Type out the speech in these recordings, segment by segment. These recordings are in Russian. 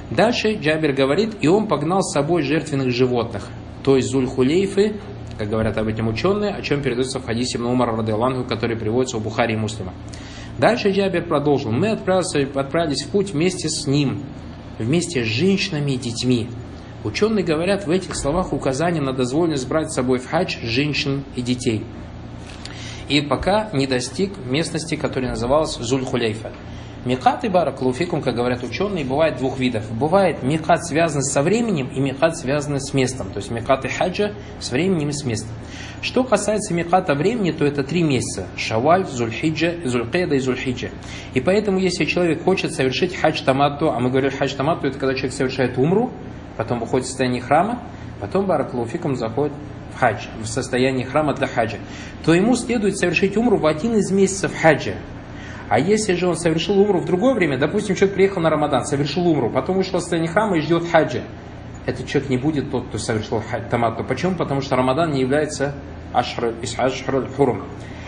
Дальше Джабир говорит, и он погнал с собой жертвенных животных, то есть Зуль-Хулейфы, как говорят об этом ученые, о чем передается в хадисе Ибн Умара, радиаллаху, который приводится у Бухари и Муслима. Дальше Джабир продолжил, мы отправились в путь вместе с ним, вместе с женщинами и детьми. Ученые говорят в этих словах указание на дозволенность брать с собой в хадж женщин и детей. И пока не достиг местности, которая называлась Зуль-Хулейфа. Микат и баракалуфикум, как говорят ученые, бывает двух видов. Бывает микат, связанный со временем, и микат, связанный с местом. То есть микат и хаджа с временем и с местом. Что касается миката времени, то это 3 месяца. Шаваль, Зульхиджа, Зулькеда и Зульхиджа. И поэтому, если человек хочет совершить хадж таматту, а мы говорим хадж таматту, это когда человек совершает умру, потом выходит в состояние храма, потом баракалуфикум заходит в хадж, в состояние храма для хаджа, то ему следует совершить умру в один из месяцев хаджа. А если же он совершил умру в другое время, допустим, человек приехал на Рамадан, совершил умру, потом вышел в состояние храма и ждет хаджа, этот человек не будет тот, кто совершил таматту. Почему? Потому что Рамадан не является ашхруль хурум.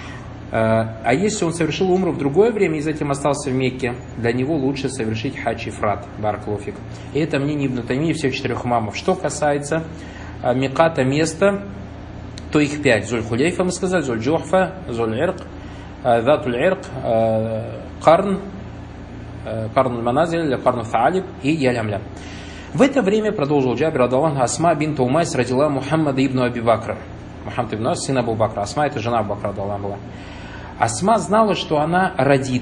А если он совершил умру в другое время и затем остался в Мекке, для него лучше совершить хадж ифрат, баракалуфик. И это мнение Ибн Таймии и всех 4 имамов. Что касается миката места, то их 5. Зуль-Хулейфа мы сказали, Зуль-Джухфа, Зуль-Ирк, Затуль-Ирк, Карн аль-Маназиль, Карн аль-Таалиб и Ялямля. В это время, продолжил Джабир, радиаллаху, Асма бинт Умайс родила Мухаммада ибн Аби Бакра. Мухаммад ибн Ас, сын Абу Бакра. Асма это жена Абу Бакра, радиаллаху была. Асма знала, что она родит.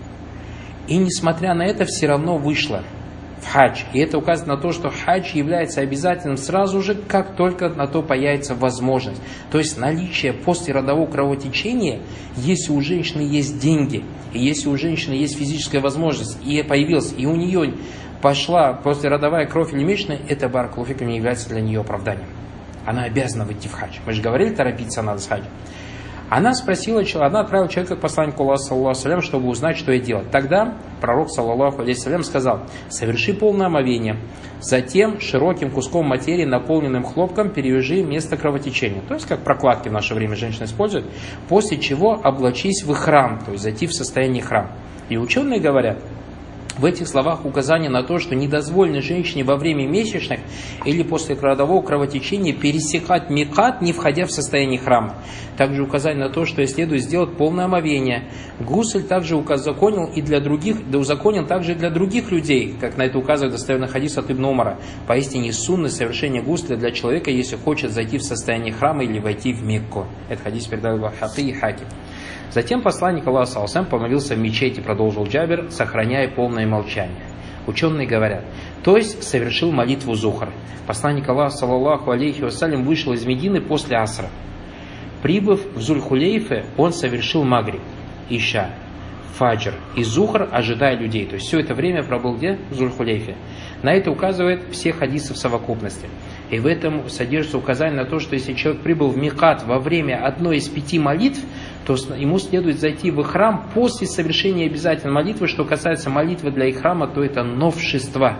И несмотря на это, все равно вышла в хадж. И это указывает на то, что хадж является обязательным сразу же, как только на то появится возможность. То есть наличие после родового кровотечения, если у женщины есть деньги, и если у женщины есть физическая возможность, и появилась, и у нее пошла послеродовая кровь или месячная, это баракалуфикум не является для нее оправданием. Она обязана выйти в хадж. Мы же говорили, торопиться надо с хаджем. Она спросила, она отправила человека к посланнику Аллаха, саллаллаху алейхи ва саллям, чтобы узнать, что ей делать. Тогда пророк, саллаллаху алейхи ва саллям, сказал: соверши полное омовение, затем широким куском материи, наполненным хлопком, перевяжи место кровотечения. То есть, как прокладки в наше время женщины используют. После чего облачись в храм, то есть зайти в состояние храма. И ученые говорят, в этих словах указание на то, что недозволено женщине во время месячных или после родового кровотечения пересекать микат, не входя в состояние храма. Также указание на то, что ей следует сделать полное омовение. Гусль также узаконил и для других, да узаконил также и для других людей, как на это указывает достоверный хадис от Ибн Умара. Поистине сунна совершение гусля для человека, если хочет зайти в состояние храма или войти в Мекку. Это хадис передает Ваххаки и Хаким. Затем посланник Аллаха, саллаллаху алейхи ва саллям, помолился в мечети, продолжил Джабир, сохраняя полное молчание. Ученые говорят, то есть совершил молитву Зухр. Посланник Аллаха, саллаллаху алейхи ва саллям, вышел из Медины после асра. Прибыв в Зуль-Хулейфе, он совершил Магриб, Иша, Фаджр и Зухр, ожидая людей. То есть все это время пробыл где? В Зуль-Хулейфе. На это указывает все хадисы в совокупности. И в этом содержится указание на то, что если человек прибыл в микат во время одной из 5 молитв, то ему следует зайти в храм после совершения обязательной молитвы. Что касается молитвы для храма, то это новшество.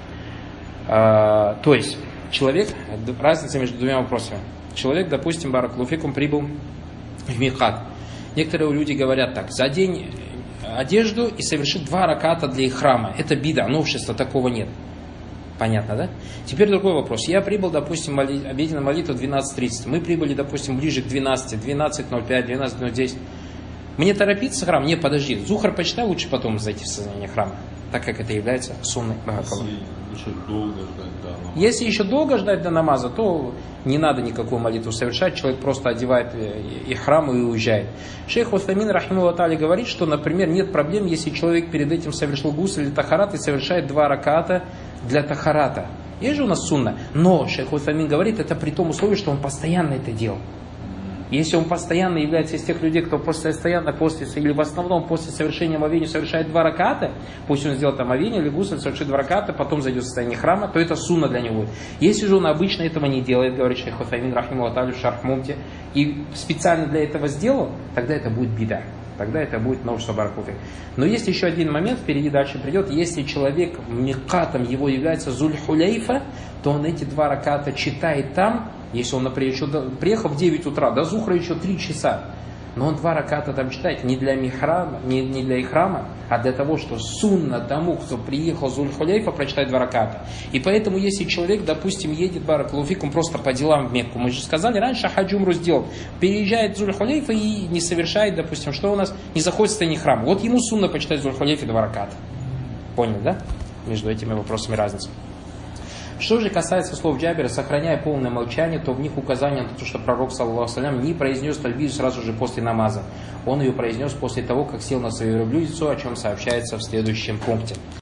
То есть человек, разница между двумя вопросами. Человек, допустим, баракалуфикум, прибыл в микат. Некоторые люди говорят так: задень одежду и соверши 2 раката для храма. Это бида, новшества, такого нет. Понятно, да? Теперь другой вопрос. Я прибыл, допустим, обеденная молитва 12:30. Мы прибыли, допустим, ближе к 12, 12:05, 12:10. Мне торопиться в храм? Не, подожди. Зухр почитай, лучше потом зайти в сознание храма, так как это является сунной. Если еще долго ждать до намаза, то не надо никакую молитву совершать. Человек просто одевает и храм и уезжает. Шейх Утамин рахимахуллаху тааля говорит, что, например, нет проблем, если человек перед этим совершил гусль или тахарат и совершает 2 раката для тахарата. Есть же у нас сунна. Но шейх Утамин говорит, это при том условии, что он постоянно это делал. Если он постоянно является из тех людей, кто постоянно после, или в основном после совершения омовения совершает 2 раката, пусть он сделает омовение или гусль, совершит 2 раката, потом зайдет в состояние храма, то это сунна для него. Если же он обычно этого не делает, говорит шейх Утамин рахимахуллаху тааля в Шарх Мумти, и специально для этого сделал, тогда это будет бида. Тогда это будет новшество баракалуфик. Но есть еще один момент, впереди дальше придет. Если человек микатом его является Зуль-Хулейфа, то он эти 2 раката читает там. Если он, например, приехал в 9 утра, до Зухра еще 3 часа. Но он 2 раката там читает не для михрама, не для ихрама, а для того, что сунна тому, кто приехал с Зуль-Хуляйфа, прочитать 2 раката. И поэтому, если человек, допустим, едет баракалуфикум просто по делам в Мекку, мы же сказали раньше, хадж умру сделал, переезжает в Зуль-Хуляйфа и не совершает, допустим, что у нас, не заходит в состояние храма. Вот ему сунна почитать в Зуль-Хуляйфе 2 раката. Понял, да? Между этими вопросами разница. Что же касается слов Джабира, сохраняя полное молчание, то в них указание на то, что пророк, саллаллаху алейхи, не произнес тальбию сразу же после намаза. Он ее произнес после того, как сел на свою верблюдицу, о чем сообщается в следующем пункте.